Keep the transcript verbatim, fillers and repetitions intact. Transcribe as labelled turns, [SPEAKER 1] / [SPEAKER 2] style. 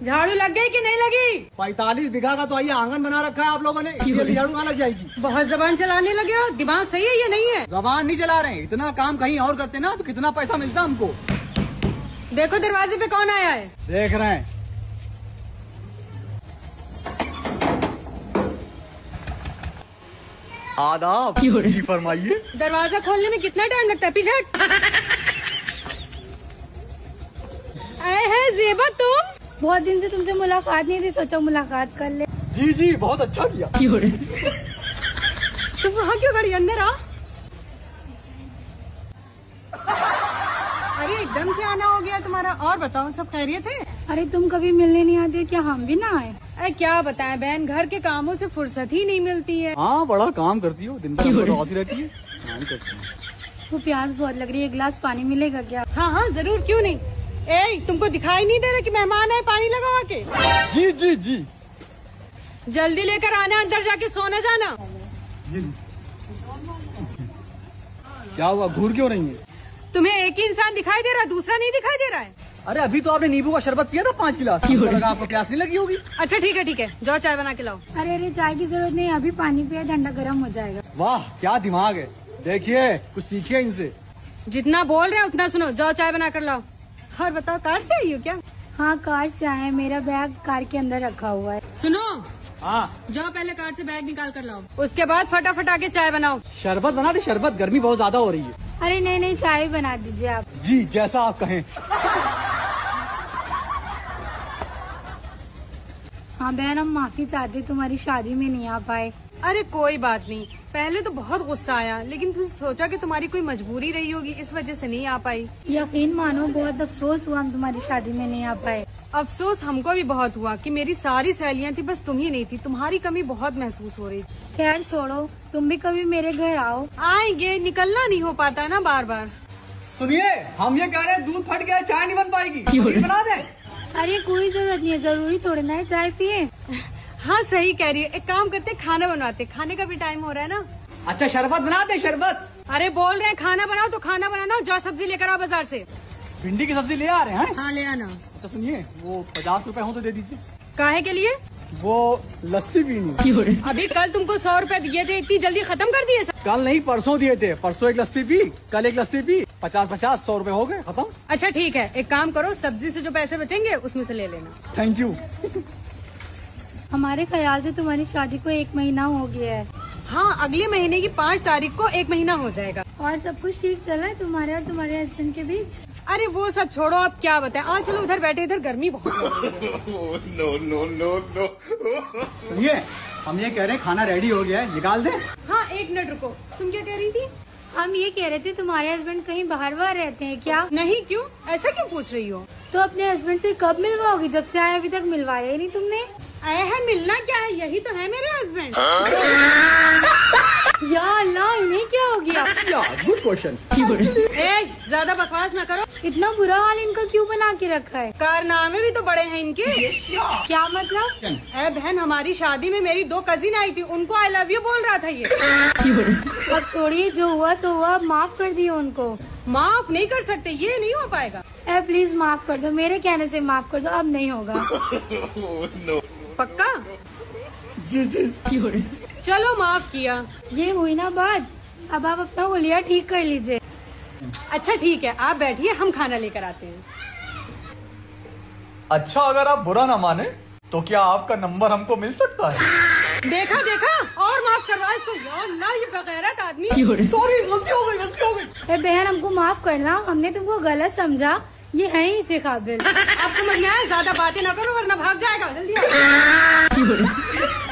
[SPEAKER 1] झाड़ू लग गई कि नहीं लगी?
[SPEAKER 2] पैतालीस बीघा का तो आइए आंगन बना रखा है आप लोगों ने, ये झाड़ू कहाँ लग जाएगी?
[SPEAKER 1] बहुत जबान चलाने लगे हो, दिमाग सही है या नहीं है?
[SPEAKER 2] जबान नहीं चला रहे हैं, इतना काम कहीं और करते ना तो कितना पैसा मिलता हमको।
[SPEAKER 1] देखो दरवाजे पे कौन आया है।
[SPEAKER 2] देख रहे हैं। आदाब जी, फरमाइए।
[SPEAKER 1] दरवाजा खोलने में कितना टाइम लगता है? पीछे आए हैं जेबा, तुम?
[SPEAKER 3] बहुत दिन से तुमसे मुलाकात नहीं थी, सोचा मुलाकात कर ले।
[SPEAKER 2] जी जी, बहुत अच्छा किया।
[SPEAKER 1] तुम वहाँ क्यों खड़ी? अंदर आओ। अरे एकदम से आना हो गया तुम्हारा। और बताओ, सब खैरियत है?
[SPEAKER 3] अरे तुम कभी मिलने नहीं आते, क्या हम भी ना आए?
[SPEAKER 1] अरे क्या बताएं बहन, घर के कामों से फुर्सत ही नहीं मिलती है।
[SPEAKER 2] हाँ, बड़ा काम करती हो, दिन भर होती रहती है।
[SPEAKER 3] वो प्यास बहुत लग रही है, एक गिलास पानी मिलेगा क्या?
[SPEAKER 1] हाँ हाँ जरूर, क्यों नहीं। ए, तुमको दिखाई नहीं दे रहा कि मेहमान है? पानी लगा के।
[SPEAKER 2] जी जी जी।
[SPEAKER 1] जल्दी लेकर आना, अंदर जाके सोने जाना।
[SPEAKER 2] क्या हुआ, घूर क्यों रही है?
[SPEAKER 1] तुम्हें एक ही इंसान दिखाई दे रहा है, दूसरा नहीं दिखाई दे रहा है?
[SPEAKER 2] अरे अभी तो आपने नींबू का शरबत पिया था पाँच गिलास, लगा आपको प्यास नहीं लगी होगी।
[SPEAKER 1] अच्छा ठीक है ठीक है, जाओ चाय बना के लाओ।
[SPEAKER 3] अरे अरे चाय की जरूरत नहीं, अभी पानी पिया, ठंडा गर्म हो जाएगा।
[SPEAKER 2] वाह क्या दिमाग है, देखिए कुछ सीखिए इनसे।
[SPEAKER 1] जितना बोल रहे हैं उतना सुनो, जाओ चाय बना कर लाओ। और बताओ, कार से आई हो क्या?
[SPEAKER 3] हाँ कार से आए, मेरा बैग कार के अंदर रखा हुआ है।
[SPEAKER 1] सुनो,
[SPEAKER 2] हाँ
[SPEAKER 1] जाओ पहले कार से बैग निकाल कर लाओ, उसके बाद फटाफट आके चाय बनाओ।
[SPEAKER 2] शरबत बना दे, शरबत, गर्मी बहुत ज्यादा हो रही है।
[SPEAKER 3] अरे नहीं नहीं, चाय बना दीजिए आप।
[SPEAKER 2] जी जैसा आप कहें।
[SPEAKER 3] हाँ बहन, हम माफी चाहते, तुम्हारी शादी में नहीं आ पाए।
[SPEAKER 1] अरे कोई बात नहीं, पहले तो बहुत गुस्सा आया, लेकिन फिर सोचा कि तुम्हारी कोई मजबूरी रही होगी, इस वजह से नहीं आ पाई।
[SPEAKER 3] यकीन मानो, बहुत अफसोस हुआ हम तुम्हारी शादी में नहीं आ पाए।
[SPEAKER 1] अफसोस हमको भी बहुत हुआ कि मेरी सारी सहेलियां थी, बस तुम ही नहीं थी। तुम्हारी कमी बहुत महसूस हो रही थी।
[SPEAKER 3] खैर छोड़ो, तुम भी कभी मेरे घर आओ।
[SPEAKER 1] आएंगे, निकलना नहीं हो पाता ना बार बार।
[SPEAKER 2] सुनिए, हम ये कह रहे हैं दूध फट गया, चाय नहीं बन पाएगी, बना दे।
[SPEAKER 3] अरे कोई जरूरत नहीं है, जरूरी थोड़ी ना है चाय पिए।
[SPEAKER 1] हाँ सही कह रही है, एक काम करते, खाना बनवाते, खाने का भी टाइम हो रहा है ना।
[SPEAKER 2] अच्छा शरबत बना दे, शरबत।
[SPEAKER 1] अरे बोल रहे हैं खाना बनाओ तो खाना बनाना, जाओ सब्जी लेकर आओ बाजार से।
[SPEAKER 2] भिंडी की सब्जी ले आ रहे हैं?
[SPEAKER 1] हाँ ले आना।
[SPEAKER 2] तो सुनिए, वो पचास रुपए हो तो दे दीजिए।
[SPEAKER 1] काहे के लिए?
[SPEAKER 2] वो लस्सी पीनी।
[SPEAKER 1] अभी कल तुमको सौ रुपए दिए थे, इतनी जल्दी खत्म कर दिए?
[SPEAKER 2] कल नहीं, परसों दिए थे। परसों एक लस्सी पी, कल एक लस्सी पी, पचास पचास सौ रुपए हो गए, खत्म।
[SPEAKER 1] अच्छा ठीक है, एक काम करो, सब्जी से जो पैसे बचेंगे उसमें से ले लेना।
[SPEAKER 2] Thank you.
[SPEAKER 3] हमारे ख्याल से तुम्हारी शादी को एक महीना हो गया है।
[SPEAKER 1] हाँ, अगले महीने की पाँच तारीख को एक महीना हो जाएगा।
[SPEAKER 3] और सब कुछ ठीक चल रहा है तुम्हारे और तुम्हारे हस्बैंड के बीच?
[SPEAKER 1] अरे वो सब छोड़ो, अब क्या बताएं। आज चलो उधर बैठे, इधर गर्मी बहुत हो रही है।
[SPEAKER 2] No no no no. सुनिए, हम ये कह रहे हैं खाना रेडी हो गया है, निकाल दे।
[SPEAKER 1] हाँ एक मिनट रुको, तुम क्या कह रही थी?
[SPEAKER 3] हम ये कह रहे थे तुम्हारे हस्बैंड कहीं बाहर बाहर रहते हैं क्या?
[SPEAKER 1] नहीं, क्यों, ऐसा क्यों पूछ रही हो?
[SPEAKER 3] तो अपने हस्बैंड से कब मिलवाओगी? जब से आए अभी तक मिलवाया ही नहीं तुमने।
[SPEAKER 1] आए हैं, मिलना क्या है, यही तो है मेरे हस्बैंड।
[SPEAKER 3] या अल्लाह, इन्हें क्या हो गया?
[SPEAKER 2] Good question.
[SPEAKER 1] ए, ज्यादा बकवास ना करो।
[SPEAKER 3] इतना बुरा हाल इनका क्यों बना के रखा है?
[SPEAKER 1] कारनामे भी तो बड़े हैं इनके।
[SPEAKER 3] क्या मतलब?
[SPEAKER 1] ए बहन, हमारी शादी में मेरी दो कजिन आई थी, उनको आई लव यू बोल रहा था ये।
[SPEAKER 3] अब छोड़िए, जो हुआ सो हुआ, अब माफ कर दिए उनको।
[SPEAKER 1] माफ नहीं कर सकते, ये नहीं हो पाएगा।
[SPEAKER 3] ए प्लीज माफ कर दो, मेरे कहने से माफ कर दो, अब नहीं होगा।
[SPEAKER 1] पक्का?
[SPEAKER 2] जी जी।
[SPEAKER 1] चलो माफ किया।
[SPEAKER 3] ये हुई ना बात, अब आप अपना हुलिया ठीक कर लीजिए।
[SPEAKER 1] अच्छा ठीक है, आप बैठिए, हम खाना लेकर आते हैं।
[SPEAKER 4] अच्छा, अगर आप बुरा ना माने तो क्या आपका नंबर हमको मिल सकता है?
[SPEAKER 1] देखा देखा, और माफ करवा इसको। या अल्लाह, ये बगैरत आदमी।
[SPEAKER 2] सॉरी, गलती हो गई, गलती हो गई।
[SPEAKER 3] ए बहन, हमको माफ करना, हमने तुमको गलत समझा, ये है ही इसे काबिल।
[SPEAKER 1] आप समझ में आया, ज्यादा बातें ना करो वरना भाग जाएगा। जल्दी आओ।